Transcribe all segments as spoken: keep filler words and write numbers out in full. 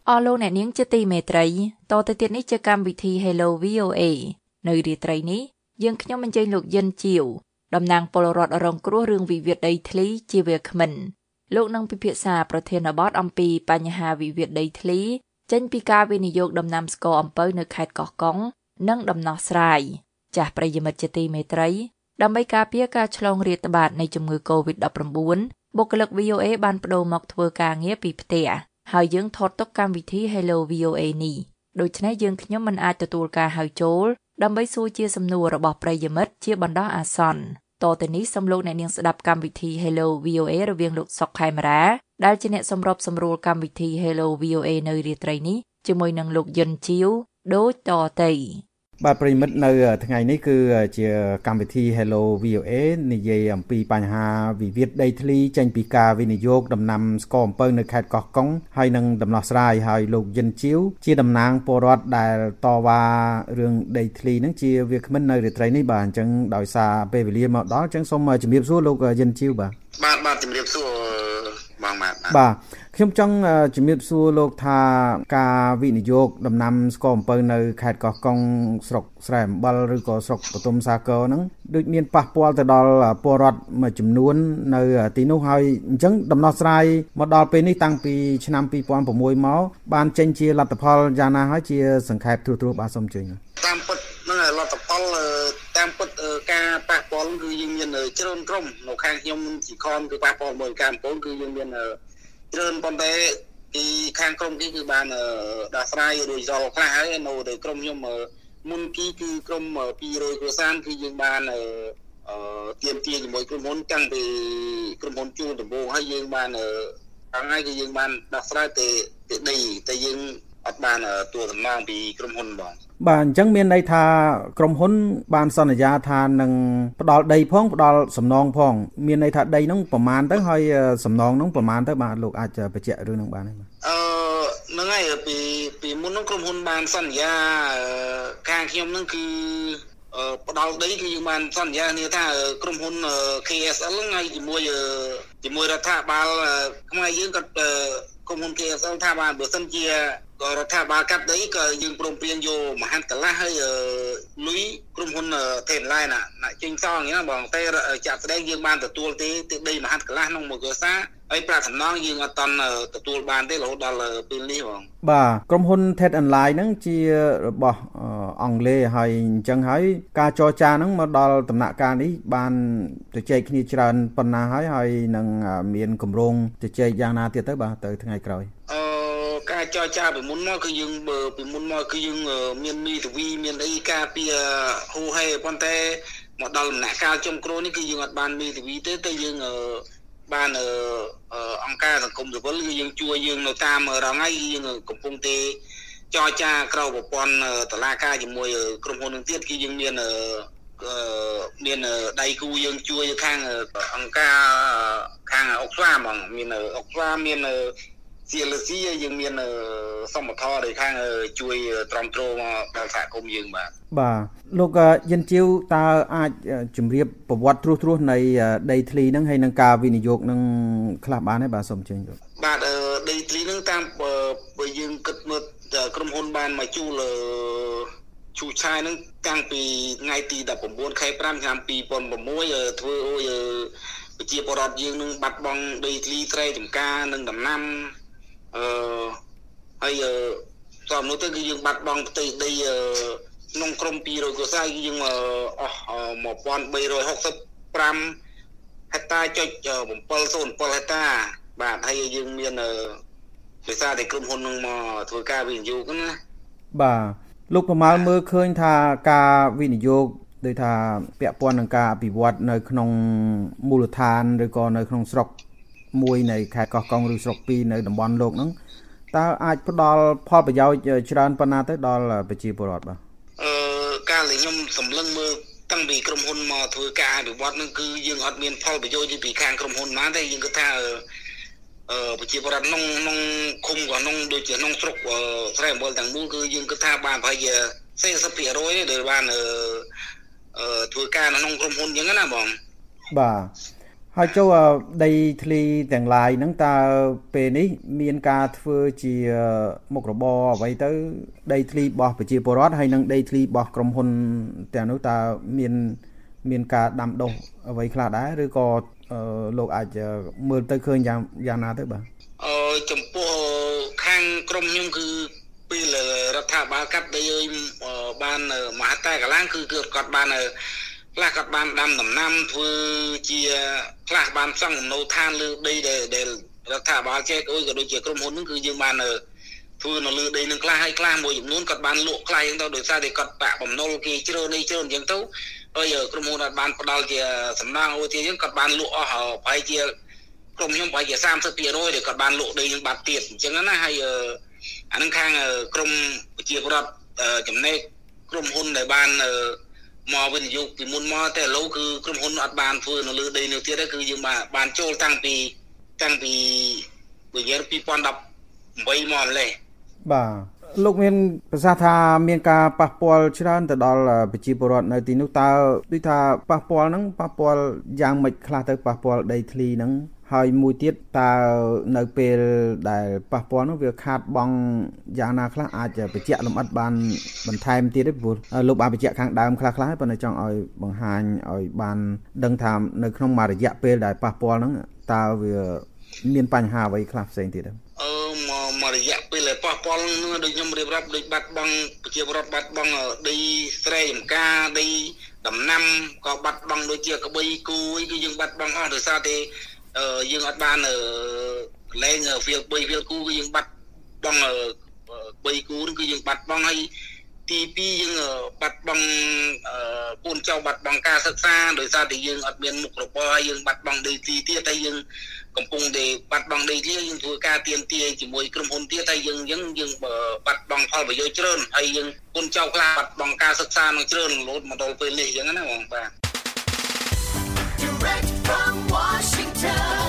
អស់លោកអ្នកនាងជាទីមេត្រីតទៅទៀតនេះជាកម្មវិធី Hello វី អូ เอ នៅរាត្រីនេះយើងខ្ញុំអញ្ជើញលោកយិនជាវតំណាងពលរដ្ឋរងគ្រោះរឿងវិវាទដីធ្លីជាវាគ្មិនលោកនឹងពិភាក្សាប្រធានបទអំពីបញ្ហាវិវាទដីធ្លីចេញពីការវិនិយោគដំណាំស្ករអំពៅនៅខេត្តកោះកុងនិងដំណោះស្រាយចាស់ប្រិយមិត្តជាទីមេត្រីដើម្បីការពារការឆ្លងរាតត្បាតនៃជំងឺ កូវីដ ដប់ប្រាំបួន បុគ្គលិក វី អូ เอ បានប្តូរមកធ្វើការងារពីផ្ទះហើយយើងថតទុកកម្មវិធី Hello វី អូ เอ នេះដូច្នេះយើងខ្ញុំមិនអាចទទួលការហៅចូលដើម្បីសួរជាសំណួររបស់ប្រិយមិត្តជាបណ្ដោះអាសន្នតទៅនេះសូមលោកអ្នកនាងស្ដាប់កម្មវិធី Hello វី អូ เอ រវាងលោកសុកខេមរាដែលជាអ្នកសម្របសម្រួលកម្មវិធី Hello វី អូ เอ នៅរាត្រីនេះជាមួយនឹងលោកយិនជាវដូចតទៅបាទប្រិមិត្តនៅថ្ងៃនេះគឺជាកម្មវិធី Hello វី អូ เอ និយាយអំពីបញ្ហាវិវាទដីធ្លីចេញពីការវិនិយោគដំណាំស្ករអំពៅនៅខេត្តកោះកុងហើយនឹងដំណោះស្រាយហើយលោកយិនជាវជាតំណាងពលរដ្ឋដែលតវ៉ារឿងដីធ្លីហ្នឹងជាវាគ្មិននៅរាត្រីនេះបាទអញ្ចឹងដោយសារពេលវេលាមកដល់អញ្ចឹងសូមជំរាបសួរលោកយិនជាវបាទបាទបាទជំរាបសួរបងបាទបាទខ្ញុំចង់ជំរាបសួរលោកថាការវិនិយោគដំណាំស្ករអំពៅនៅខេត្តកោះកុងស្រុកស្រែអំបិលឬក៏ស្រុកបទុមសាគរហ្នឹងដូចមានប៉ះពាល់ទៅដល់ពលរដ្ឋមួយចំនួននៅទីនោះហើយអញ្ចឹងដំណោះស្រាយមកដល់ពេលនេះតាំងពីឆ្នាំពីរពាន់ប្រាំមួយមកបានចេញជាលទ្ធផលយ៉ាងណាហើយជាសង្ខេបទ្រួសៗបាទសូមជឿតាមពិតនឹងលទ្ធផលតាមពិតការប៉ះពាល់គឺយើងមានច្រើនក្រុមនៅខាងខ្ញុំជាខំគឺប៉ះពាល់មួយការកំពូលគឺយើងមានច្រើនប៉ុន្តែពីខាងក្រុមនេះគឺបានដោះស្រាយរួចរាល់ខ្លះហើយនៅในក្រុមខ្ញុំមុនពីគឺក្រុមពីររយគ្រួសារគឺយើងបានអឺទៀមទាជាមួយក្រុមហ៊ុនតាំងពីក្រុមហ៊ុនជួលដំបូងហើយយើងបានថ្ងៃគឺយើងបានដោះស្រាយទៅទៅដីតែយើងអត់បានទួលសំណងពីក្រុមហ៊ុនបងបាទអញ្ចឹងមានន័យថាក្រុមហ៊ុនបានសន្យាថានឹងផ្ដល់ដីផងផ្ដល់សំណងផងមានន័យថាដីហ្នឹងប្រមាណទៅហើយសំណងហ្នឹងប្រមាណទៅបាទលោកអាចបញ្ជាក់រឿងហ្នឹងបានទេបាទអឺហ្នឹងហើយពីពីមុនហ្នឹងក្រុមហ៊ុនបានសន្យាខាងខ្ញុំហ្នឹងគឺផ្ដល់ដីគឺយើងបានសន្យាគ្នាថាក្រុមហ៊ុន เค เอส แอล ហ្នឹងហើយជាមួយជាមួយរដ្ឋាភិបាលខ្មែរយើងក៏ក្រុមហ៊ុន เค เอส แอล ថាបានបើសិនជាក៏រដ្ឋាភិបាលកាត់ដីក៏យើងព្រមព្រៀងយកមហាន្តកន្លះហើយលុយក្រុមហ៊ុនថេនឡៃណាចេញសងហ្នឹងបងតែចាក់ស្ដែងយើងបានទទួលទេទីដីមហាន្តកន្លះក្នុងមួយគ្រួសារហើយប្រាក់សំណងយើងអត់តន់ទទួលបានទេរហូតដល់ពេលនេះបងបាទក្រុមហ៊ុន Ted and Line ហ្នឹងជារបស់អង់គ្លេសហើយអញ្ចឹងហើយការចរចាហ្នឹងមកដល់ដំណាក់កាលនេះបានជជែកគ្នាច្រើនប៉ុណ្ណាហើយហើយនឹងមានគម្រោងជជែកយ៉ាងណាទៀតទៅបាទទៅថ្ងៃក្រោយអឺការចរចាពីមុនមកគឺយើងពីមុនមកគឺយើងមានមីទវីមានអីការពីហូហេប៉ុន្តែមកដល់ដំណាក់កាលចុងក្រោយនេះគឺយើងអត់បានមីទវីទេតែយើងបានអង្គការសង្គមស៊ីវិលគឺយើងជួយយើងនៅតាមរងថ្ងៃយើងកំពុងតែចរចាក្រៅប្រព័ន្ធតុលាការជាមួយក្រុមហ៊ុននឹងទៀតគឺយើងមានមានដៃគូយើងជួយខាងអង្គការខាងអុកស្វាហ្មងមានអុកស្វាមានซี แอล ซี យើងមានសមត្ថភាពដោយខាងជួយទ្រាំទ្រមកដល់សហគមន៍យើងបាទបាទលោកយិនជាវតើអាចជម្រាបប្រវត្តិត្រួសត្រាសនៃដីធ្លីហ្នឹងហើយនឹងការវិនិយោគនឹងខ្លះបានទេបាទសូមអញ្ជើញបាទដីធ្លីហ្នឹងតាមបើយើងគិតមើលក្រុមហ៊ុនបានមកជួលឈូឆាយហ្នឹងតាំងពីថ្ងៃទីដប់ប្រាំបួនខែប្រាំឆ្នាំពីរពាន់ប្រាំមួយធ្វើអូយប្រជាពលរដ្ឋយើងនឹងបាត់បង់ដីធ្លីស្រែចម្ការនិងដំណាំអឺហើយតាមនោះទៅគឺយើងបាត់បង់ផ្ទៃដីក្នុងក្រុមពីររយគ្រួសារយើងអស់một nghìn ba trăm sáu mươi lămហិកតាចុចbảy trăm linh bảyហិកតាបាទហើយយើងមានដោយសារតែក្រុមហ៊ុននឹងមកធ្វើការវិនិយោគណាបាទលោកប្រមាលមើលឃើញថាការវិនិយោគដោយថាពាក់ព័ន្ធនឹងការអភិវឌ្ឍនៅក្នុងមូលដ្ឋានឬក៏នៅក្នុងស្រុកមួយនៃខេត្តកោះកុងឬស្រុកពីរនៅតំបន់លោកហ្នឹងតើអាចផ្ដល់ផលប្រយោជន៍ច្រើនប៉ុណ្ណាទៅដល់ប្រជាពលរដ្ឋបាទអឺការដែលខ្ញុំសម្លឹងមើលតាំងពីក្រុមហ៊ុនមកធ្វើការអភិវឌ្ឍហ្នឹងគឺយើងអត់មានផលប្រយោជន៍ពីខាងក្រុមហ៊ុនណាទេយើងគិតថាអឺប្រជាពលរដ្ឋក្នុងក្នុងឃុំក៏ក្នុងដូចជាក្នុងស្រុកស្រែអំបិលទាំងមូលគឺយើងគិតថាបានប្រហែលជាสี่สิบเปอร์เซ็นต์ ដែលបានអឺធ្វើការក្នុងក្រុមហ៊ុនអញ្ចឹងណាបងបាទហហើយចូលដីធ្លីទាំងឡាយហ្នឹងតើពេលនេះមានការធ្វើជាមុខរបរអ្វីទៅដីធ្លីរបស់ប្រជាពលរដ្ឋហើយនិងដីធ្លីរបស់ក្រុមហ៊ុនទាំងនោះតើមានមានការដាំដុះអ្វីខ្លះដែរឬក៏លោកអាចមើលទៅឃើញយ៉ាងយ៉ាងណាទៅបាទអឺចំពោះខាងក្រុមខ្ញុំគឺពេលរដ្ឋាភិបាលកាត់ដីឲ្យបានមហត្ថកន្លងគឺគឺគាត់បានខ្លះគាត់បានដាំដំណាំធ្វើជាខ្លះបានសង់លំនៅឋានលើដីដែលរដ្ឋាភិបាលចែកអុយក៏ដូចជាក្រុមហ៊ុនហ្នឹងគឺយើងបានធ្វើនៅលើដីនឹងខ្លះហើយខ្លះមួយចំនួនគាត់បានលក់ខ្លះហ្នឹងទៅដោយសារតែគាត់បាក់បំណុលគេជ្រើនេះជ្រើអញ្ចឹងទៅហើយក្រុមហ៊ុនគាត់បានផ្ដល់ជាសំណងអូទីអញ្ចឹងគាត់បានលក់អស់ប្រហែលជាក្រុមខ្ញុំប្រហែលជាសាមសិបភាគរយដែលគាត់បានលក់ដីនឹងបាត់ទៀតអញ្ចឹងណាហើយអានឹងខាងក្រមប្រជាពលរដ្ឋចំណេកក្រុមហ៊ុនដែលបានមកវិនិយោគពីមុនមកតែឥឡូវគឺក្រុមហ៊ុនអត់បានធ្វើនៅលើដីនៅទៀតទេគឺយើងបានបានចូលតាំងពីតាំងពីវិញ្ញាណពីរពាន់ដប់ប្រាំមកម្លេះបាទលោកមានប្រសាសន៍ថាមានការប៉ះពាល់ច្រើនទៅដល់ប្រជាពលរដ្ឋនៅទីនោះតើដូចថាប៉ះពាល់ហ្នឹងប៉ះពាល់យ៉ាងម៉េចខ្លះទៅប៉ះពាល់ដីធ្លីហ្នឹងហើយមួយទៀតតើនៅពេលដែលប៉ះពាល់នោះវាខាតបង់យ៉ាងណាខ្លះអាចបញ្ជាក់លម្អិតបានបន្ថែមទៀតទេព្រោះលោកបានបញ្ជាក់ខាងដើមខ្លះខ្លះប៉ុន្តែចង់ឲ្យបង្ហាញឲ្យបានដឹងថានៅក្នុងមួយរយៈពេលដែលប៉ះពាល់ហ្នឹងតើវាមានបញ្ហាអ្វីខ្លះផ្សេងទៀតទេអឺមកមួយរយៈពេលដែលប៉ះពាល់នឹងដូចខ្ញុំរៀបរាប់ដូចបាត់បង់ប្រជាពលរដ្ឋបាត់បង់ដីស្រែចម្ការដីដំណាំក៏បាត់បង់ដូចជាក្បីគូអីគឺយើងបាត់បង់អស់ដោយសារតែយើងអត់បានលែងវាបីវាគូគឺយើងបាត់បង់បីគូគឺយើងបាត់បង់ហើយទីពីរយើងបាត់បង់កូនចៅបាត់បង់ការសិក្សាដោយសារតែយើងអត់មានមុខរបរហើយយើងបាត់បង់ដីធ្លីទៀតហើយយើងកំពុងតែបាត់បង់ដីធ្លីយើងធ្វើការទៀមទាជាមួយក្រុមហ៊ុនទៀតហើយយើងយើងយើងបាត់បង់ផលប្រយោជន៍ច្រើនហើយយើងកូនចៅខ្លះបាត់បង់ការសិក្សានឹងច្រើនរហូតមកដល់ពេលនេះអញ្ចឹងណាបងបាទ Direct from Washington,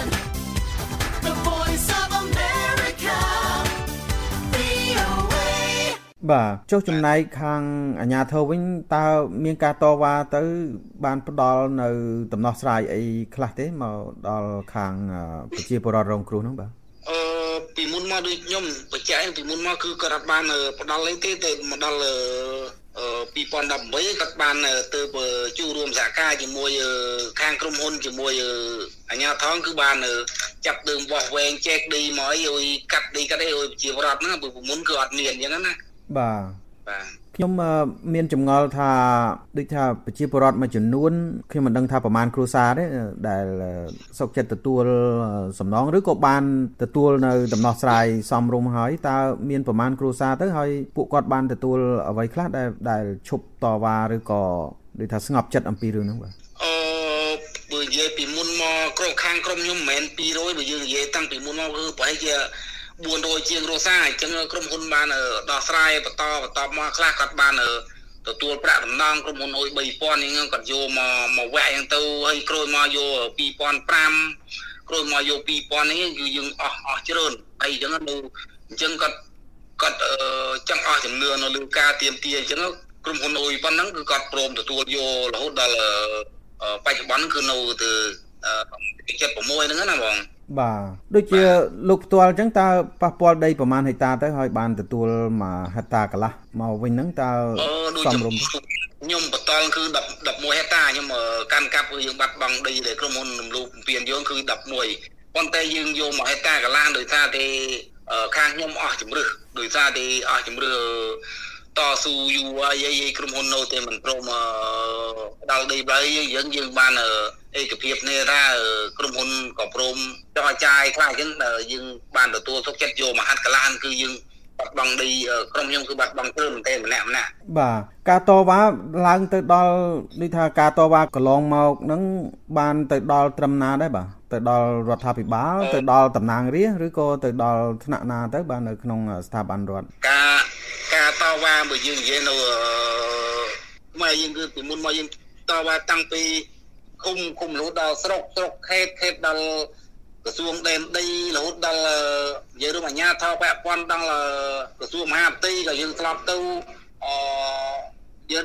the voice of America, វី អូ เอបាទចុះចំណែកខាងអាជ្ញាធរវិញតើមានការតវ៉ាទៅបានផ្ដល់នៅដំណោះស្រាយអីខ្លះទេមកដល់ខាងប្រជាពលរដ្ឋរងគ្រោះហ្នឹងបាទអឺពីមុនមកដូចខ្ញុំបញ្ជាក់ពីមុនមកគឺគាត់អត់បានផ្ដល់អីទេតែមកដល់ពីរពាន់ដប់ប្រាំគាត់បានទៅជួបរួមសហការជាមួយខាងក្រុមហ៊ុនជាមួយអាជ្ញាធរគឺបានចាប់ដើមវាស់វែងចែកដីមកអីឲ្យកាត់ដីកាត់អីឲ្យប្រជាពលរដ្ឋហ្នឹងពីមុនគឺអត់មានអញ្ចឹងណាបាទបាទខ្ញុំមានចម្ងល់ថាដូចថាប្រជាពលរដ្ឋមួយចំនួនខ្ញុំមិនដឹងថាប្រមាណគ្រួសារទេដែលសុខចិត្តទទួលសំណងឬក៏បានទទួលនៅដំណោះស្រាយសមរម្យហើយតើមានប្រមាណគ្រួសារទៅហើយពួកគាត់បានទទួលអ្វីខ្លះដែលដែលឈប់តវ៉ាឬក៏ដូចថាស្ងប់ចិត្តអំពីរឿងហ្នឹងបាទអឺបើនិយាយពីមុនមកក្រុមខាងក្រុមខ្ញុំមិនមែនពីររយបើយើងនិយាយតាំងពីមុនមកគឺប្រហែលជាបួនរយជាងគ្រួសារអញ្ចឹងក្រុមហ៊ុនបានដោះស្រាយបន្តបន្តមកខ្លះគាត់បានទទួលប្រាក់ដំណងក្រុមហ៊ុនអុយបីពាន់ហ្នឹងគាត់យកមកមកវែកអញ្ចឹងទៅហើយក្រោយមកយកពីរពាន់ប្រាំក្រោយមកយកពីរពាន់នេះគឺយើងអស់អស់ច្រើនហើយអញ្ចឹងនៅអញ្ចឹងគាត់គាត់ចង់អស់ចំនួននៅលើការទៀមទាអញ្ចឹងក្រុមហ៊ុនអុយប៉ុណ្ណឹងគឺគាត់ព្រមទទួលយករហូតដល់បច្ចុប្បន្នគឺនៅទៅទីចិត្តប្រាំមួយហ្នឹងណាបងបាទដូចជាលោកផ្ទាល់អញ្ចឹងតើប៉ះពាល់ដីប្រមាណហិកតាទៅហើយបានទទួលមកហិកតាកន្លះមកវិញហ្នឹងតើសមរម្យខ្ញុំបន្តគឺដប់មួយហិកតាខ្ញុំកាន់កាប់គឺយើងបាត់បង់ដីដែលក្រុមហ៊ុនរំលោភបំពានយើងគឺដប់មួយប៉ុន្តែយើងយកមកហិកតាកន្លះដោយសារតែខាងខ្ញុំអស់ជំរឹះដោយសារតែអស់ជំរឹះតស៊ូយូរហើយក្រុមហ៊ុននៅតែមិនព្រមដល់ដីបើយើងយើងបានឯកភាពនេះថាក្រុមហ៊ុនក៏ព្រមចោះចាយខ្លះអញ្ចឹងយើងបានទទួលទុកចិត្តយកមកហាត់កន្លះគឺយើងបាត់បង់ដីក្រុមខ្ញុំគឺបាត់បង់ព្រមតែម្នាក់ម្នាក់បាទការតវ៉ាឡើងទៅដល់នេះថាការតវ៉ាកន្លងមកហ្នឹងបានទៅដល់ត្រឹមណាដែរបាទទៅដល់រដ្ឋាភិបាលទៅដល់តំណាងរាស្ត្រឬក៏ទៅដល់ថ្នាក់ណាទៅបាទនៅក្នុងស្ថាប័នរដ្ឋការការតវ៉ាបើយើងនិយាយនៅមកយើងគឺពីមុនមកយើងតវ៉ាតាំងពីឃុំឃុំរហូតដល់ស្រុកស្រុកខេត្តខេត្តដល់ក្រសួងដែនដីរហូតដល់និយាយរួមអាជ្ញាធរពាក់ព័ន្ធដល់ក្រសួងមហាផ្ទៃក៏យើងស្លាប់ទៅអឺយើង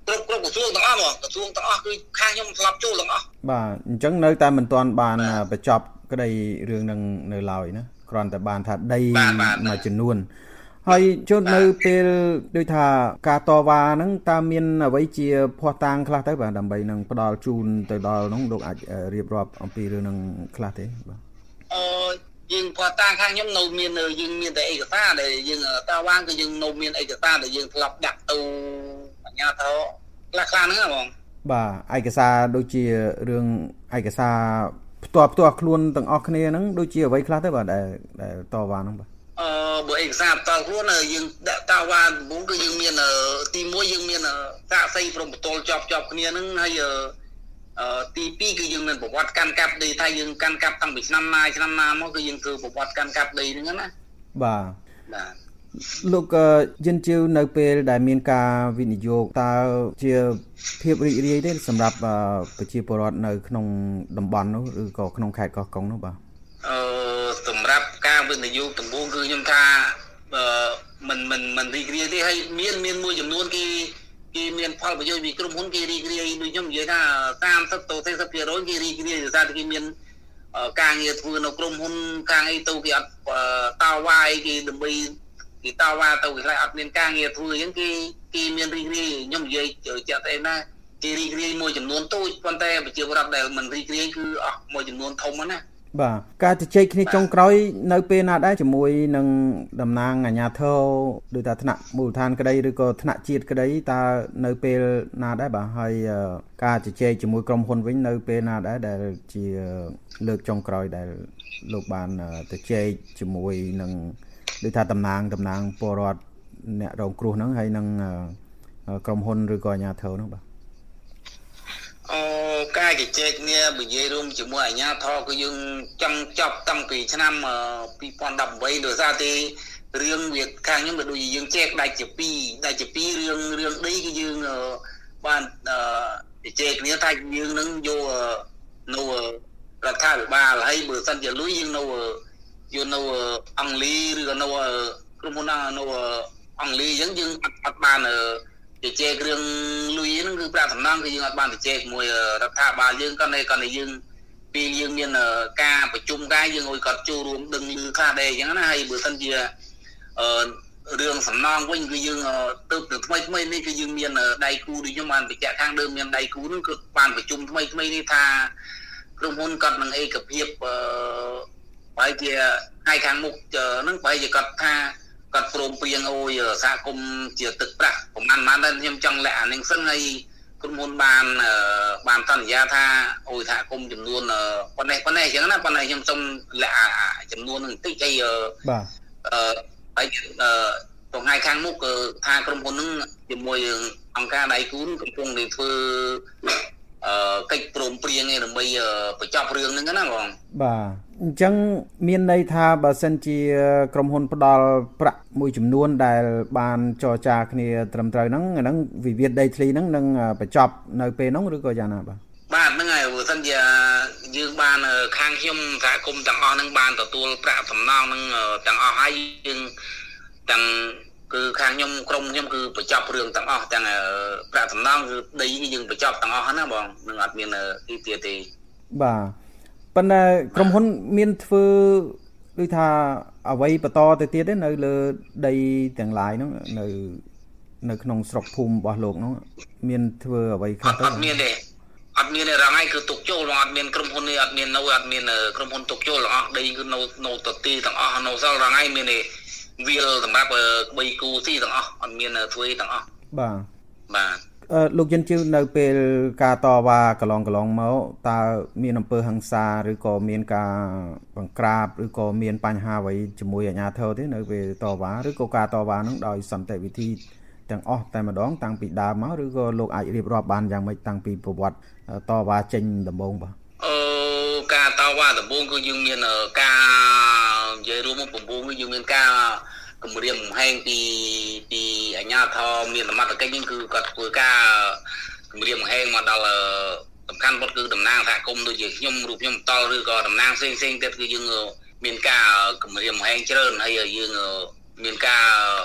គ្រប់គ្រប់ក្រសួងទាំងអស់មកក្រសួងទាំងអស់គឺខាងខ្ញុំស្លាប់ចូលទាំងអស់បាទអញ្ចឹងនៅតែមិនទាន់បានបញ្ចប់ក្តីរឿងនឹងនៅឡើយណាគ្រាន់តែបានថាដីមួយចំនួនហើយចូលនៅពេលដូចថាការតវ៉ាហ្នឹងតើមានអ្វីជាភ័ស្តុតាងខ្លះទៅបាទដើម្បីនឹងផ្ដល់ជូនទៅដល់នោះលោកអាចរៀបរាប់អំពីរឿងនឹងខ្លះទេបាទអឺយើងភ័ស្តុតាងខាងខ្ញុំនៅមានយើងមានតែឯកសារដែលយើងតវ៉ាគឺយើងនៅមានឯកសារដែលយើងធ្លាប់ដាក់ទៅអាជ្ញាធរខ្លះខ្លះហ្នឹងហ៎បងបាទឯកសារដូចជារឿងឯកសារផ្ទាល់ផ្ទាល់ខ្លួនទាំងអស់គ្នាហ្នឹងដូចជាអ្វីខ្លះទៅបាទដែលដែលតវ៉ាហ្នឹងបាទអឺបើឯកសារផ្ទាល់ខ្លួនយើងដាក់តវ៉ាដំបូងគឺយើងមានទីមួយយើងមានសាកសីព្រមបន្ទល់ជាប់ជាប់គ្នាហ្នឹងហើយអឺទីពីរគឺយើងមានប្រវត្តិកាន់កាប់ដីថាយើងកាន់កាប់តាំងពីឆ្នាំណាឆ្នាំណាមកគឺយើងធ្វើប្រវត្តិកាន់កាប់ដីហ្នឹងណាបាទបាទលោកយិនជីវនៅពេលដែលមានការវិនិយោគតើជាភាពរីករាយទេសម្រាប់ប្រជាពលរដ្ឋនៅក្នុងតំបន់នោះឬក៏ក្នុងខេត្តកោះកុងនោះបាទអឺសម្រាប់ការវិនិយោគដំបូងគឺខ្ញុំថាអឺមិនមិនមិនរីករាយទេហើយមានមានមួយចំនួនគេគេមានផលប្រយោជន៍ពីក្រុមហ៊ុនគេរីករាយដូចខ្ញុំនិយាយថាសាមសិបទៅสี่สิบភាគរយគេរីករាយដោយសារតែគេមានការងារធ្វើនៅក្រុមហ៊ុនការអីទៅគេអត់តវ៉ាអីគេដើម្បីគេតវ៉ាទៅគេខ្លាចអត់មានការងារធ្វើអញ្ចឹងគេគេមានរីករាយខ្ញុំនិយាយជាក់ស្ដែងណាគេរីករាយមួយចំនួនតូចប៉ុន្តែប្រជាពលរដ្ឋដែលមិនរីករាយគឺអស់មួយចំនួនធំណាបាទការជជែកគ្នាចុងក្រោយនៅពេលណាដែរជាមួយនឹងតំណាងអាជ្ញាធរដូចថាថ្នាក់មូលដ្ឋានក្តីឬក៏ថ្នាក់ជាតិក្តីតើនៅពេលណាដែរបាទហើយការជជែកជាមួយក្រុមហ៊ុនវិញនៅពេលណាដែរដែលជាលើកចុងក្រោយដែលលោកបានជជែកជាមួយនឹងដូចថាតំណាងតំណាងពលរដ្ឋអ្នករងគ្រោះហ្នឹងហើយនឹងក្រុមហ៊ុនឬក៏អាជ្ញាធរហ្នឹងបាទអូការជជែកគ្នានិយាយរួមជាមួយអាជ្ញាធរគឺយើងចង់ចប់តាំងពីឆ្នាំពីរពាន់ដប់ប្រាំបីដោយសារតែរឿងវាខាងខ្ញុំក៏ដូចជាយើងចែកដាច់ជាពីរដាច់ជាពីររឿងរឿងដីគឺយើងបានជជែកគ្នាថាយើងនឹងយកនៅរដ្ឋាភិបាលហើយបើសិនជាលុយយើងនៅយកនៅអង់គ្លេសឬក៏នៅក្រុមហ៊ុននៅអង់គ្លេសអញ្ចឹងយើងអត់អត់បានជជែករឿងលុយហ្នឹងគឺប្រាក់សំណងគឺយើងអត់បានជជែកមួយរដ្ឋាភិបាលយើងក៏នៅក៏នៅយើងពេលយើងមានការប្រជុំការយើងឲ្យគាត់ចូលរួមដឹងឮខ្លះដែរអញ្ចឹងណាហើយបើសិនជាអឺរឿងសំណងវិញគឺយើងទៅទៅថ្មីថ្មីនេះគឺយើងមានដៃគូដូចខ្ញុំបានបញ្ជាក់ខាងដើមមានដៃគូហ្នឹងគឺបានប្រជុំថ្មីថ្មីនេះថាក្រុមហ៊ុនគាត់នឹងឯកភាពអឺបើជាថ្ងៃខាងមុខហ្នឹងបើជាគាត់ថាគាត់ព្រមព្រៀងអូយសហគមន៍ជាទឹកប្រាក់ប្រហែលប៉ុន្មានដែរខ្ញុំចង់លាក់អានឹងសិនហើយក្រុមហ៊ុនបានបានសន្យាថាអូយសហគមន៍ចំនួនប៉ុណ្ណេះប៉ុណ្ណេះអញ្ចឹងណាប៉ុន្តែខ្ញុំសូមលាក់ចំនួននឹងបន្តិចអីបាទអឺហើយថ្ងៃខាងមុខគឺថាក្រុមហ៊ុនហ្នឹងជាមួយអង្គការដៃគូកំពុងតែធ្វើអឺកិច្ចព្រមព្រៀងឯដើម្បីបញ្ចប់រឿងហ្នឹងណាបងបាទអញ្ចឹងមានន័យថាបើសិនជាក្រុមហ៊ុនផ្ដល់ប្រាក់មួយចំនួនដែលបានចរចាគ្នាត្រឹមត្រូវហ្នឹងហ្នឹងវិវាទដីធ្លីហ្នឹងនឹងបញ្ចប់នៅពេលហ្នឹងឬក៏យ៉ាងណាបាទបាទហ្នឹងហើយបើសិនជាយើងបានខាងខ្ញុំសហគមន៍ទាំងអស់ហ្នឹងបានទទួលប្រាក់សំណងហ្នឹងទាំងអស់ហើយយើងទាំងគឺខាងខ្ញុំក្រុមខ្ញុំគឺបញ្ចប់រឿងទាំងអស់ទាំងប្រាក់សំណងគឺដីយើងបញ្ចប់ទាំងអស់ណាបងនឹងអត់មានទីទៀតទេបាទប៉ុន្តែក្រុមហ៊ុនមានធ្វើដូចថាអ្វីបន្តទៅទៀតទេនៅលើដីទាំងឡាយហ្នឹងនៅនៅក្នុងស្រុកភូមិរបស់លោកហ្នឹងមានធ្វើអ្វីខ្លះទៅអត់មានទេអត់មានទេរងហើយគឺទុកចូលអត់មានក្រុមហ៊ុននេះអត់មាននៅអត់មានក្រុមហ៊ុនទុកចូលអស់ដីគឺនៅនៅតទីទាំងអស់នៅសល់រងហើយមានទេវាលសម្រាប់បីគូស៊ីទាំងអស់អត់មានធ្វើទាំងអស់បាទបាទអឺលោកយិនជឿនៅពេលការតវ៉ាកន្លងកន្លងមកតើមានអំពើហិង្សាឬក៏មានការបង្ក្រាបឬក៏មានបញ្ហាអ្វីជាមួយអាជ្ញាធរទេនៅពេលតវ៉ាឬក៏ការតវ៉ានឹងដោយសន្តិវិធីទាំងអស់តែម្ដងតាំងពីដើមមកឬក៏លោកអាចរៀបរាប់បានយ៉ាងម៉េចតាំងពីប្រវត្តិតវ៉ាចេញដំបូងបាទអឺការតវ៉ាដំបូងគឺយើងមានការនិយាយរួមមកដំបូងគឺយើងមានការគម្រាមកំហែងពីពីអាជ្ញាធរមានសមត្ថកិច្ចនេះគឺគាត់ធ្វើការគម្រាមកំហែងមកដល់សំខាន់បំផុតគឺតំណាងសហគមន៍ដូចជាខ្ញុំរូបខ្ញុំតល់ឬក៏តំណាងផ្សេងផ្សេងទៀតគឺយើងមានការគម្រាមកំហែងច្រើនហើយយើងមានការ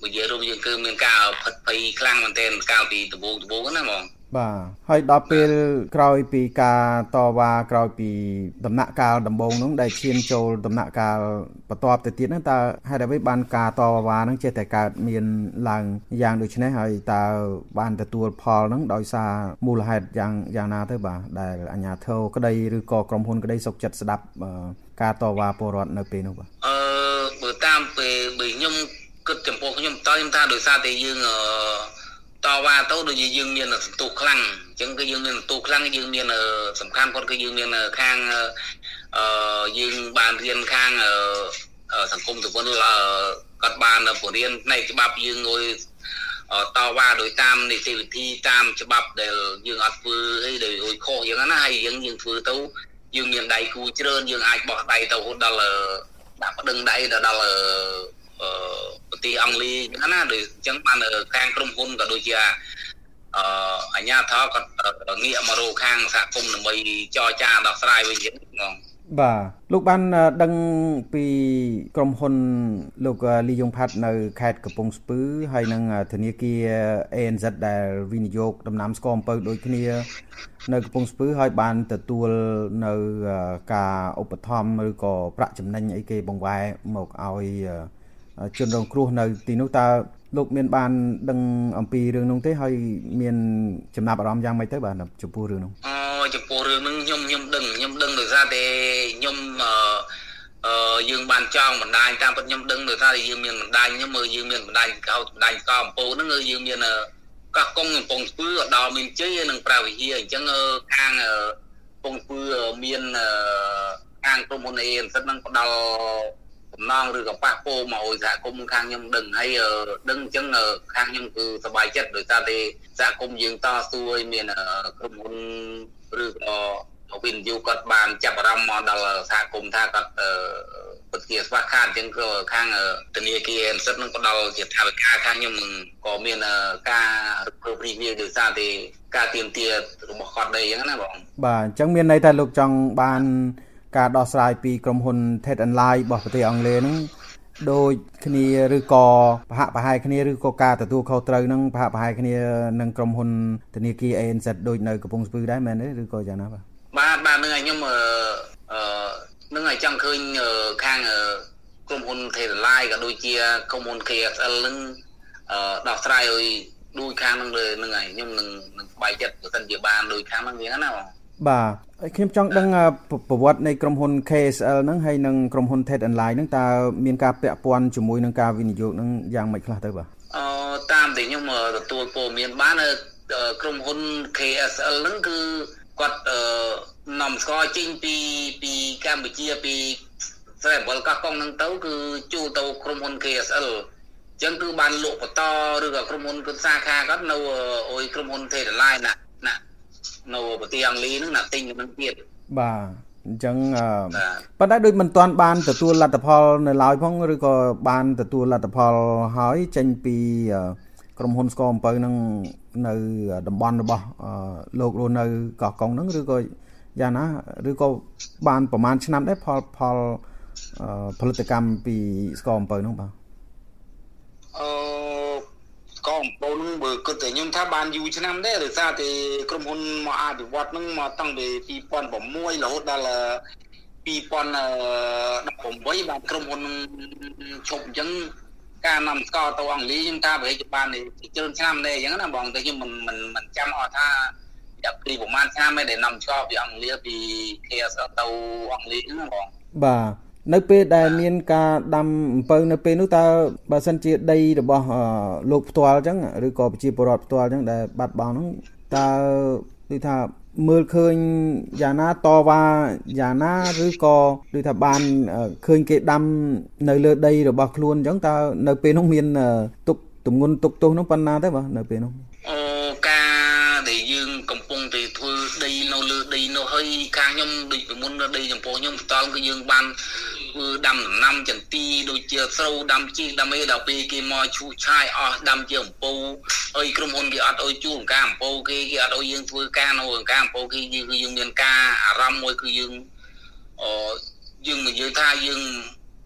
បើនិយាយរួមយើងគឺមានការផិតភ័យខ្លាំងមែនទែនកាលពីដំបូងដំបូងណាហ្មងបាទហើយដល់ពេលក្រោយពីការតវ៉ាក្រោយពីដំណាក់កាលដំបូងនោះដែលឈានចូលដំណាក់កាលបន្ទាប់ទៅទៀតហ្នឹងតើហេតុអ្វីបានការតវ៉ាហ្នឹងចេះតែកើតមានឡើងយ៉ាងដូចនេះហើយតើបានទទួលផលហ្នឹងដោយសារមូលហេតុយ៉ាងយ៉ាងណាទៅបាទដែលអាជ្ញាធរក្តីឬក៏ក្រុមហ៊ុនក្តីសុខចិត្តស្ដាប់ការតវ៉ាពលរដ្ឋនៅពេលនោះបាទអឺបើតាមពេលបើខ្ញុំគិតចំពោះខ្ញុំតើខ្ញុំថាដោយសារតែយើងតវ៉ាទៅដូចយើងមានសន្ទុះខ្លាំងអញ្ចឹងគឺយើងមានសន្ទុះខ្លាំងយើងមានសំខាន់គាត់គឺយើងមានខាងអឺយើងបានរៀនខាងសង្គមសង្គមគាត់បានបរៀនផ្នែកច្បាប់យើងឲ្យតវ៉ាដោយតាមនីតិវិធីតាមច្បាប់ដែលយើងអត់ធ្វើអីដោយខុសយ៉ាងណាហើយយើងយើងធ្វើទៅយើងមានដៃគូច្រើនយើងអាចបោះដៃទៅដល់ដាក់ប្តឹងដៃដល់អឺប្រទេសអង់គ្លេសហ្នឹងណាដូចអញ្ចឹងបានខាងក្រុមហ៊ុនក៏ដូចជាអឺអាជ្ញាធរក៏ងាកមករកខាងសហគមន៍ដើម្បីចរចាដោះស្រាយវិញហ្នឹងបងបាទលោកបានដឹងពីក្រុមហ៊ុនលោកលីយ៉ុងផាត់នៅខេត្តកំពង់ស្ពឺហើយនឹងធនាគារ អេ អេន ហ្សេដ ដែលវិនិយោគដំណាំស្ករអំពៅដូចគ្នានៅកំពង់ស្ពឺហើយបានទទួលនៅការឧបត្ថម្ភឬក៏ប្រាក់ចំណេញអីគេបង្វែរមកឲ្យជនរងគ្រោះនៅទីនោះតើលោកមានបានដឹងអំពីរឿងនោះទេហើយមានចំណាប់អារម្មណ៍យ៉ាងម៉េចទៅបាទចំពោះរឿងនោះអូចំពោះរឿងហ្នឹងខ្ញុំខ្ញុំដឹងខ្ញុំដឹងដោយសារតែខ្ញុំអឺយើងបានចង់បណ្ដាញតាមពិតខ្ញុំដឹងដោយសារតែយើងមានបណ្ដាញខ្ញុំមើលយើងមានបណ្ដាញកោតបណ្ដាញស្កអំពូហ្នឹងយើងមានកោះកុងកំពង់ស្ពឺដល់មានជ័យនិងប្រាវិហាអញ្ចឹងខាងកំពង់ស្ពឺមានខាងក្រុមហ៊ុន អេ អេន ហ្សេដ ហ្នឹងផ្ដល់បំណងឬក៏ប៉ះពោមកឲ្យសហគមន៍ខាងខ្ញុំដឹងហើយដឹងអញ្ចឹងខាងខ្ញុំគឺសប្បាយចិត្តដោយសារតែសហគមន៍យើងតស៊ូឲ្យមានក្រុមហ៊ុនឬក៏វិនិយោគគាត់បានចាប់អារម្មណ៍មកដល់សហគមន៍ថាគាត់ពិតជាស្វាខាតអញ្ចឹងក៏ខាងធនាគារ អេ អេន ហ្សេដ នឹងផ្ដល់ជាថវិកាខាងខ្ញុំក៏មានការរឹបអូសរីករាយដោយសារតែការទៀមទារបស់គាត់ដែរអញ្ចឹងណាបងបាទអញ្ចឹងមានន័យថាលោកចង់បានការដោះស្រាយពីក្រុមហ៊ុន Ted and Lye របស់ប្រទេសអង់គ្លេសហ្នឹងដូចគ្នាឬក៏ប្រហាក់ប្រហែលគ្នាឬក៏ការទទួលខុសត្រូវហ្នឹងប្រហាក់ប្រហែលគ្នានឹងក្រុមហ៊ុនធនាគារ អេ អេន ហ្សេដ ដូចនៅកំពង់ស្ពឺដែរមែនទេឬក៏យ៉ាងណាបាទបាទបាទនឹងឲ្យខ្ញុំអឺនឹងឲ្យចង់ឃើញខាងក្រុមហ៊ុន Ted and Lye ក៏ដូចជាក្រុមហ៊ុន កេ អេស អិល ហ្នឹងអឺដោះស្រាយឲ្យដូចខាងហ្នឹងនឹងឲ្យខ្ញុំនឹងនឹងស្បាយចិត្តបើសិនជាបានដូចខាងហ្នឹងវិញណាបងបាទខ្ញុំចង់ដឹងប្រវត្តិនៃក្រុមហ៊ុន កេ អេស អិល ហ្នឹងហើយនឹងក្រុមហ៊ុន Ted and Lye ហ្នឹងតើមានការពាក់ព័ន្ធជាមួយនឹងការវិនិយោគហ្នឹងយ៉ាងម៉េចខ្លះទៅបាទអឺតាមដែលខ្ញុំទទួលព័ត៌មានបានក្រុមហ៊ុន កេ អេស អិល ហ្នឹងគឺគាត់នាំស្ករចេញពីពីកម្ពុជាពីស្រែអំបិលកោះកុងហ្នឹងទៅគឺជួលទៅក្រុមហ៊ុន កេ អេស អិល អញ្ចឹងគឺបានលក់បន្តឬក៏ក្រុមហ៊ុនគឺសាខាគាត់នៅអុយក្រុមហ៊ុន Ted and Lye ណាណានៅប្រទេសអង់គ្លេសហ្នឹងណាទិញនឹងទៀតបាទអញ្ចឹងប៉ុន្តែដូចមិនទាន់បានទទួលលទ្ធផលនៅឡើយផងឬក៏បានទទួលលទ្ធផលហើយចេញពីក្រុមហ៊ុនស្ករអំពៅហ្នឹងនៅតំបន់របស់លោករស់នៅកោះកុងហ្នឹងឬក៏យ៉ាងណាឬក៏បានប្រហែលឆ្នាំដែរផលផលផលិតកម្មពីស្ករអំពៅហ្នឹងបាទអឺក៏អំពូនបើគិតតែខ្ញុំថាបានយូរឆ្នាំដែរដោយសារតែក្រុមហ៊ុនមកអភិវឌ្ឍហ្នឹងមកតាំងពីពីរពាន់ប្រាំមួយរហូតដល់ពីរពាន់ដប់ប្រាំបីបានក្រុមហ៊ុនឈប់អញ្ចឹងការនាំស្ករទៅអង់គ្លេសខ្ញុំថាប្រហែលជាបានច្រើនឆ្នាំដែរអញ្ចឹងណាបងតែខ្ញុំមិនមិនមិនចាំអត់ថាដល់ពីប្រហែលឆ្នាំឯងដែលនាំស្ករពីអង់គ្លេសពី កេ អេស អិល ទៅអង់គ្លេសហ្នឹងបងបាទនៅពេលដែលមានការដាំអំពៅនៅពេលនោះតើបើសិនជាដីរបស់លោកផ្ទាល់អញ្ចឹងឬក៏ប្រជាពលរដ្ឋផ្ទាល់អញ្ចឹងដែលបាត់បង់ហ្នឹងតើដូចថាមើលឃើញយ៉ាងណាតវ៉ាយ៉ាងណាឬក៏ដូចថាបានឃើញគេដាំនៅលើដីរបស់ខ្លួនអញ្ចឹងតើនៅពេលនោះមានទុកទម្ងន់ទុកទោសនោះប៉ុណ្ណាទេបាទនៅពេលនោះអូការដែលយើងកំពុងតែធ្វើដីនៅលើដីនោះហើយខាងខ្ញុំដូចពីមុនដីចំពោះខ្ញុំផ្ទាល់គឺយើងបានធ្វើដាំដំណាំចន្ទីដូចជាស្រូវដាំជីដាំអីដល់ពេលគេមកឈូសឆាយអស់ដាំជាអំពៅហើយក្រុមហ៊ុនគេអត់អុយជួលការអំពៅគេគេអត់អុយយើងធ្វើការនៅការអំពៅគេគឺយើងមានការអារម្មណ៍មួយគឺយើងអឺយើងនិយាយថាយើង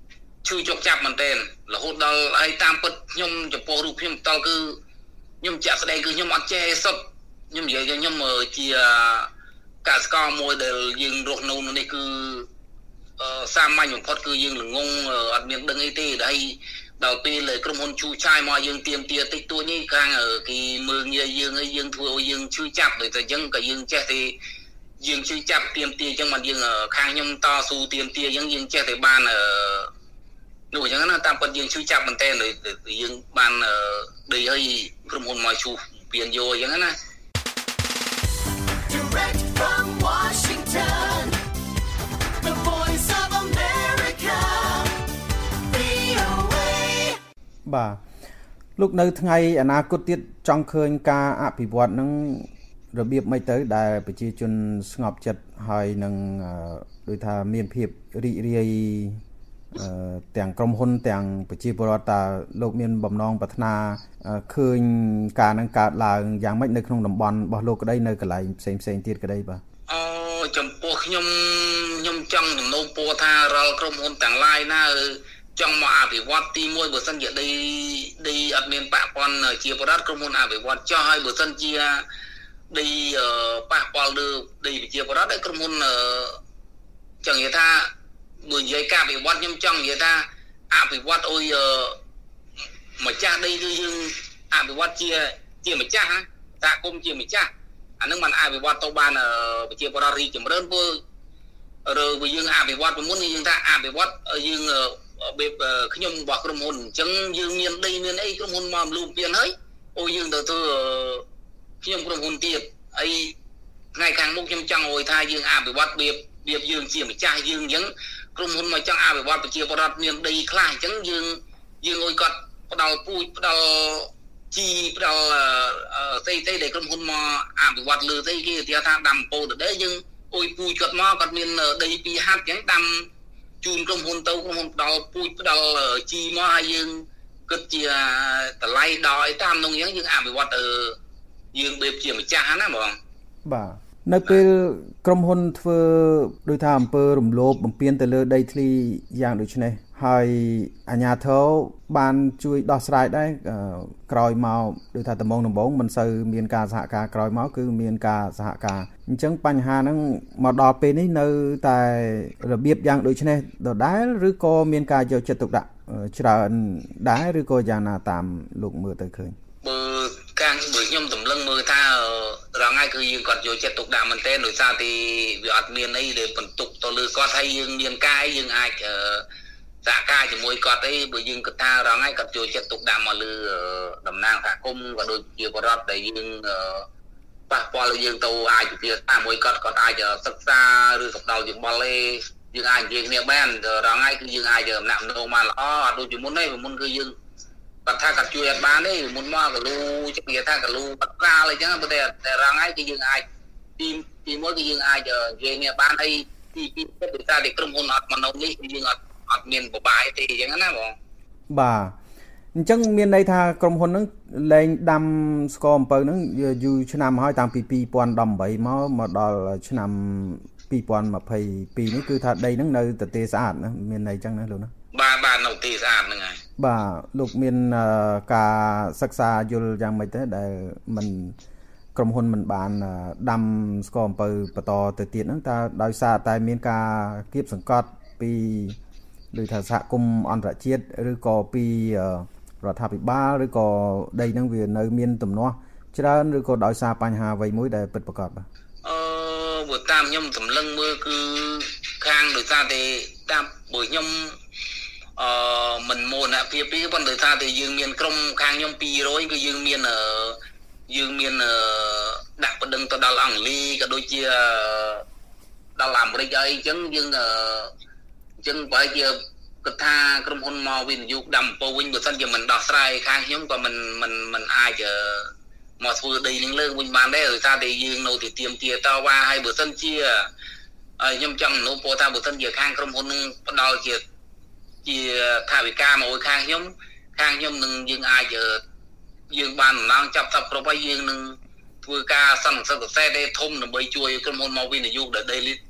ឈឺជាប់ចាប់មែនទែនរហូតដល់ហើយតាមពិតខ្ញុំចំពោះរូបខ្ញុំតលគឺខ្ញុំចាក់ស្ដែងគឺខ្ញុំអត់ចេះសុទ្ធខ្ញុំនិយាយថាខ្ញុំជាកសិករមួយដែលយើងរស់នៅនេះគឺសាមញ្ញបំផុតគឺយើងល្ងងអត់មានដឹងអីទេហើយដល់ពេលក្រុមហ៊ុនឈូឆាយមកយើងទៀមទាតិចតួចនេះខាងគេមើលងាយយើងហើយយើងធ្វើឲ្យយើងឈឺចាប់ដូចតែអញ្ចឹងក៏យើងចេះទេយើងឈឺចាប់ទៀមទាអញ្ចឹងមកយើងខាងខ្ញុំតស៊ូទៀមទាអញ្ចឹងយើងចេះតែបាននោះអញ្ចឹងណាតាមពិតយើងឈឺចាប់មែនតើយើងបានដីឲ្យក្រុមហ៊ុនមកឈូពៀនយកអញ្ចឹងណា Direct from Washington, the voice of America, វី អូ เอបាទលោកនៅថ្ងៃអនាគតទៀតចង់ឃើញការអភិវឌ្ឍនឹងរបៀបមិនទៅដែលប្រជាជនស្ងប់ចិត្តហើយនឹងដូចថាមានភាពរីករាយទាំងក្រុមហ៊ុនទាំងប្រជាពលរដ្ឋតាលោកមានបំណងប្រាថ្នាឃើញការនឹងកើតឡើងយ៉ាងម៉េចនៅក្នុងតំបន់របស់លោកក្តីនៅកន្លែងផ្សេងផ្សេងទៀតក្តីបាទអូចំពោះខ្ញុំខ្ញុំចង់ដំណូមពរថារាល់ក្រុមហ៊ុនទាំងឡាយណាចង់មកអភិវឌ្ឍទីមួយបើសិនជាដីដីអត់មានប៉ះពាល់ជាបរិបទក្រុមហ៊ុនអភិវឌ្ឍចោះហើយបើសិនជាដីប៉ះពាល់លើដីប្រជាពលរដ្ឋក្រុមហ៊ុនចង់និយាយថាបើនិយាយការអភិវឌ្ឍខ្ញុំចង់និយាយថាអភិវឌ្ឍអុយម្ចាស់ដីគឺយើងអភិវឌ្ឍជាជាម្ចាស់ណាសហគមន៍ជាម្ចាស់អានឹងមិនអភិវឌ្ឍទៅបានប្រជាពលរដ្ឋរីកចម្រើនព្រោះឬបើយើងអភិវឌ្ឍពីមុនយើងថាអភិវឌ្ឍយើងបែបខ្ញុំរបស់ក្រុមហ៊ុនអញ្ចឹងយើងមានដីមានអីក្រុមហ៊ុនមកលូពៀនហើយអូយើងទៅធ្វើខ្ញុំក្រុមហ៊ុនទៀតអីថ្ងៃខាងមុខខ្ញុំចង់ឲ្យថាយើងអភិវឌ្ឍវាវាយើងជាម្ចាស់យើងអញ្ចឹងក្រុមហ៊ុនមកចង់អភិវឌ្ឍប្រជាពលរដ្ឋមានដីខ្លះអញ្ចឹងយើងយើងឲ្យគាត់ផ្ដល់ពូជផ្ដល់ជីផ្ដល់ស្អីស្អីដែលក្រុមហ៊ុនមកអភិវឌ្ឍលើស្អីគេគេថាដាំពោតទៅយើងអុយពូជគាត់មកគាត់មានដីពីរហាត់អញ្ចឹងដាំជូនក្រុមហ៊ុនទៅក្រុមហ៊ុនផ្ដល់ពូជផ្ដល់ជីមកហើយយើងគិតជាតម្លៃដល់ឲ្យតាមនោះអញ្ចឹងយើងអភិវឌ្ឍទៅយើងបែបជាម្ចាស់ណាបងបាទនៅពេលក្រុមហ៊ុនធ្វើដូចថាអំពើរំលោភបំពានទៅលើដីធ្លីយ៉ាងដូចនេះហើយអាជ្ញាធរបានជួយដោះស្រាយដែរក្រោយមកដូចថាដំបងដំបងមិនសូវមានការសហការក្រោយមកគឺមានការសហការអញ្ចឹងបញ្ហាហ្នឹងមកដល់ពេលនេះនៅតែរបៀបយ៉ាងដូចនេះដដែលឬក៏មានការយកចិត្តទុកដាក់ច្រើនដែរឬក៏យ៉ាងណាតាមលោកមើលទៅឃើញបើកាំងបើខ្ញុំតម្លឹងមើលថារងហើយគឺយើងគាត់យកចិត្តទុកដាក់មែនទែនដោយសារតែវាអត់មានអីដែលបន្ទុកទៅលើគាត់ហើយយើងមានកាយយើងអាចសហការជាមួយគាត់អីបើយើងគិតថារងហើយគាត់យកចិត្តទុកដាក់មកលើតំណាងសហគមន៍ក៏ដូចជាបរិបទដែលយើងប៉ះពាល់យើងទៅអាចពិភាក្សាមួយគាត់គាត់អាចសិក្សាឬក៏ដល់យោបល់អីយើងអាចនិយាយគ្នាបានរងហើយគឺយើងអាចដំណាក់ដំណងមកល្អអត់ដូចជាមុនទេមុនគឺយើងគាត់ថាគាត់ជួយអត់បានទេមុនមកកលូជិះនិយាយថាកលូអត់កាលអីចឹងប៉ុន្តែតែរងហើយគឺយើងអាចទីទីមួយគឺយើងអាចនិយាយគ្នាបានហើយទីពីរទៅថាតែក្រុមហ៊ុនអត់មកនៅនេះគឺយើងអត់អត់មានបបាយទេអញ្ចឹងណាបងបាទអញ្ចឹងមានន័យថាក្រុមហ៊ុនហ្នឹងលែងដាំស្ករអំពៅហ្នឹងយូរឆ្នាំហើយតាំងពីពីរពាន់ដប់ប្រាំបីមកមកដល់ឆ្នាំពីរពាន់ម្ភៃពីរនេះគឺថាដីហ្នឹងនៅតែទេស្អាតណាមានន័យអញ្ចឹងណាលោកណាបាទបាទនៅទេស្អាតហ្នឹងហើយបាទលោកមានការសិក្សាយល់យ៉ាងម៉េចទេដែលមិនក្រុមហ៊ុនមិនបានដាំស្ករអំពៅបន្តទៅទៀតហ្នឹងតើដោយសារតែមានការគៀបសង្កត់ពីដូចថាសហគមន៍អន្តរជាតិឬក៏ពីរដ្ឋាភិបាលឬក៏ដីហ្នឹងវានៅមានទំនាស់ច្រើនឬក៏ដោយសារបញ្ហាអ្វីមួយដែលពិតប្រាកដបាទអឺបើតាមខ្ញុំសម្លឹងមើលគឺខាងដោយសារតែតាមបើខ្ញុំអឺមិនមោនភាពពីប៉ុន្តែថាតែយើងមានក្រុមខាងខ្ញុំពីររយគឺយើងមានយើងមានដាក់បណ្ដឹងទៅដល់អង់គ្លេសក៏ដូចជាដល់អាមេរិកអីអញ្ចឹងយើងអញ្ចឹងបើជាគិតថាក្រុមហ៊ុនមកវិនិយោគដាំអំពៅវិញបើសិនជាមិនដោះស្រាយខាងខ្ញុំក៏មិនមិនមិនអាចមកធ្វើដីនឹងលើវិញបានដែរដោយសារតែយើងនៅទីទៀមទាតវ៉ាហើយបើសិនជាខ្ញុំចង់នោះពោលថាបើសិនជាខាងក្រុមហ៊ុននឹងផ្ដល់ជាជាថាវិការមកឲ្យខាងខ្ញុំខាងខ្ញុំនឹងយើងអាចយើងបានដំណងចាប់ថាគ្រប់ហើយយើងនឹងធ្វើការសន្និសីទពិសេសទេធំដើម្បីជួយក្រុមហ៊ុនមកវិនិយោគដល់ដី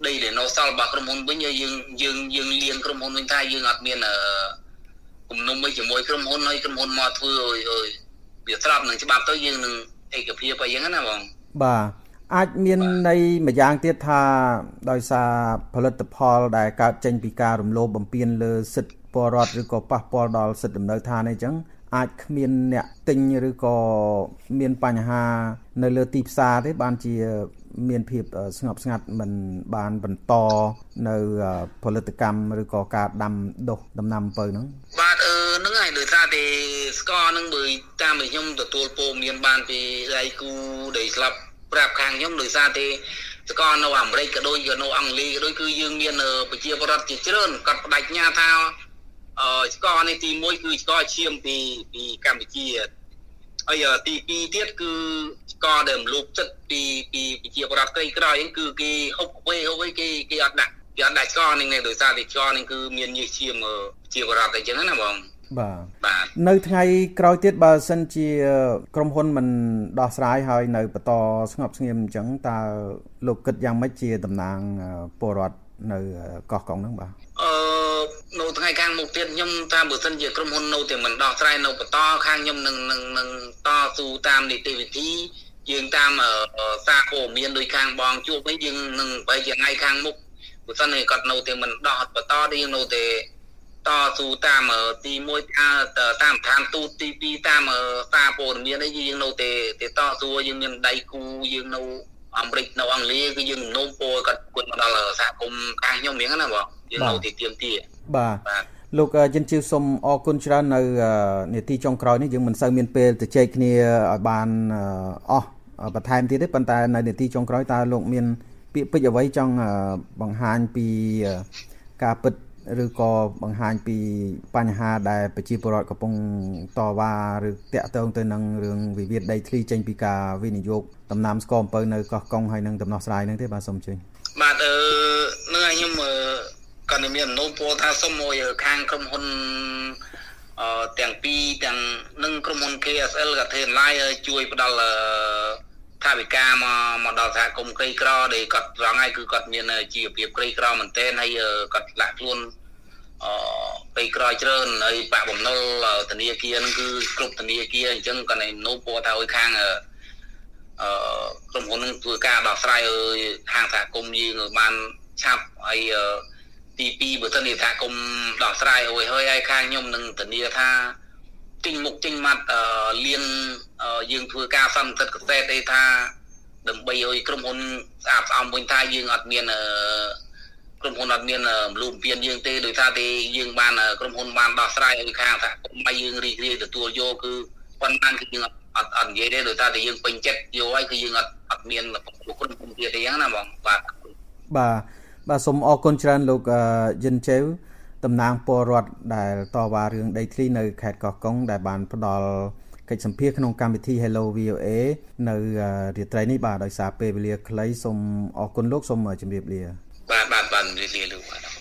ដីដែលនៅសល់របស់ក្រុមហ៊ុនវិញយើងយើងយើងលៀងក្រុមហ៊ុនវិញថាយើងអត់មានគំនុំអីជាមួយក្រុមហ៊ុនហើយក្រុមហ៊ុនមកធ្វើអើយវាស្រាប់នឹងច្បាប់ទៅយើងនឹងឯកភាពអីចឹងណាបងបាទអាចមានន័យមួយយ៉ាងទៀតថាដោយសារផលិតផលដែលកើតចេញពីការរំលោភបំពានលើសិទ្ធិពលរដ្ឋឬក៏ប៉ះពាល់ដល់សិទ្ធិលំនៅឋានអីចឹងអាចគ្មានអ្នកទិញឬក៏មានបញ្ហានៅលើទីផ្សារទេបានជាមានភាពស្ងប់ស្ងាត់មិនបានបន្តនៅផលិតកម្មឬក៏ការដាំដុះដំណាំអំពៅហ្នឹងបាទអឺហ្នឹងហើយដោយសារតែស្ករហ្នឹងបើតាមខ្ញុំទទួលព័ត៌មានបានពីដៃគូដែលស្លាប់ប្រាប់ខាងខ្ញុំដោយសារតែស្ករនៅអាមេរិកក៏ដូចក៏នៅអង់គ្លេសក៏ដូចគឺយើងមានប្រជាពលរដ្ឋជាច្រើនគាត់បដិញ្ញាថាអឺស្ករនេះទីមួយគឺស្ករឈាមពីពីកម្ពុជាហើយទីពីរទៀតគឺស្ករដែលរំលោភចិត្តពីពីប្រជាពលរដ្ឋក្រីក្រហ្នឹងគឺគេហុកវេហុកវេគេគេអត់ដាក់គេអត់ដាក់ស្ករនេះដោយសារតែស្ករនេះគឺមានញើសឈាមប្រជាពលរដ្ឋអញ្ចឹងណាបងបាទបាទនៅថ្ងៃក្រោយទៀតបើសិនជាក្រុមហ៊ុនមិនដោះស្រាយហើយនៅបន្តស្ងប់ស្ងៀមអញ្ចឹងតើលោកគិតយ៉ាងម៉េចជាតំណាងពលរដ្ឋនៅកោះកុងហ្នឹងបាទអឺនៅថ្ងៃខាងមុខទៀតខ្ញុំថាបើសិនជាក្រុមហ៊ុននៅតែមិនដោះស្រាយនៅបន្តខាងខ្ញុំនឹងនឹងនឹងតស៊ូតាមនីតិវិធីយើងតាមសារព័ត៌មានដោយខាងបងជួបវិញយើងនឹងបែរជាថ្ងៃខាងមុខបើសិនជាគាត់នៅតែមិនដោះបន្តទេយើងនៅតែតស៊ូតាមទីមួយតាមឋានទូតទីពីរតាមសារព័ត៌មាននេះយើងនៅតែតែតស៊ូយើងមានដៃគូយើងនៅអាមេរិកនៅអង់គ្លេសគឺយើងនោមពោគាត់គាត់មកដល់សហគមន៍ខាងខ្ញុំហ្នឹងណាបងយើងនៅទីទៀមទាបាទលោកយិនជីវសូមអរគុណច្រើននៅនាទីចុងក្រោយនេះយើងមិនសូវមានពេលទៅជែកគ្នាឲ្យបានអស់បន្ថែមទៀតទេប៉ុន្តែនៅនាទីចុងក្រោយតើលោកមានពាក្យពេចន៍អ្វីចង់បង្ហាញពីការពិតឬក៏បង្ហាញពីបញ្ហាដែលប្រជាពលរដ្ឋកំពុងតវ៉ាឬតាក់ទងទៅនឹងរឿងវិវាទដីធ្លីចេញពីការវិនិយោគដំណាំស្ករអំពៅនៅកោះកុងហើយនឹងដំណោះស្រាយហ្នឹងទេបាទសូមជឿបាទអឺនឹងខ្ញុំក៏មានអំណូតពោលថាសូមឲ្យខាងក្រុមហ៊ុនអឺទាំងពីរទាំងនឹងក្រុមហ៊ុន K S L ក៏ធ្វើឡាយជួយផ្ដល់ថាវិការមកមកដល់សហគមន៍ក្រីក្រដែលគាត់រងហើយគឺគាត់មានជីវភាពក្រីក្រមែនទែនហើយគាត់លាក់ខ្លួនអឺក្រីក្រច្រើនហើយបាក់បំណុលធនាគារហ្នឹងគឺគ្រប់ធនាគារអញ្ចឹងគាត់នៅនោមពោលថាឲ្យខាងអឺក្រុមហ៊ុននឹងធ្វើការដោះស្រាយឲ្យខាងសហគមន៍យើងឲ្យបានឆាប់ហើយទីពីរបើសិនជាសហគមន៍ដោះស្រាយឲ្យហើយហើយខាងខ្ញុំនឹងធានាថាទិញមុខទិញម៉ាត់លៀនយើងធ្វើការសន្និសីទកសេតអីថាដើម្បីឲ្យក្រុមហ៊ុនស្អាតស្អំវិញថាយើងអត់មានក្រុមហ៊ុនអត់មានលូបពៀនយើងទេដោយសារតែយើងបានក្រុមហ៊ុនបានដោះស្រាយឲ្យខាងសហគមន៍ឲ្យយើងរីករាយទទួលយកគឺប៉ុន្មានគឺយើងអត់អត់អត់និយាយទេដោយសារតែយើងពេញចិត្តយកហើយគឺយើងអត់អត់មានក្រុមហ៊ុនទៀតទេយ៉ាងណាបងបាទបាទបាទសូមអរគុណច្រើនលោកយិនជេវតំណាងពលរដ្ឋដែលតវ៉ារឿងដីធ្លីនៅខេត្តកោះកុងដែលបានផ្ដល់កិច្ចសម្ភាសក្នុងកម្មវិធី Hello វី អូ เอ នៅរាត្រីនេះបាទដោយសារពេលវេលាខ្លីសូមអរគុណលោកសូមជម្រាបលាបាទបាទបាទជម្រាបលាលោកបាទ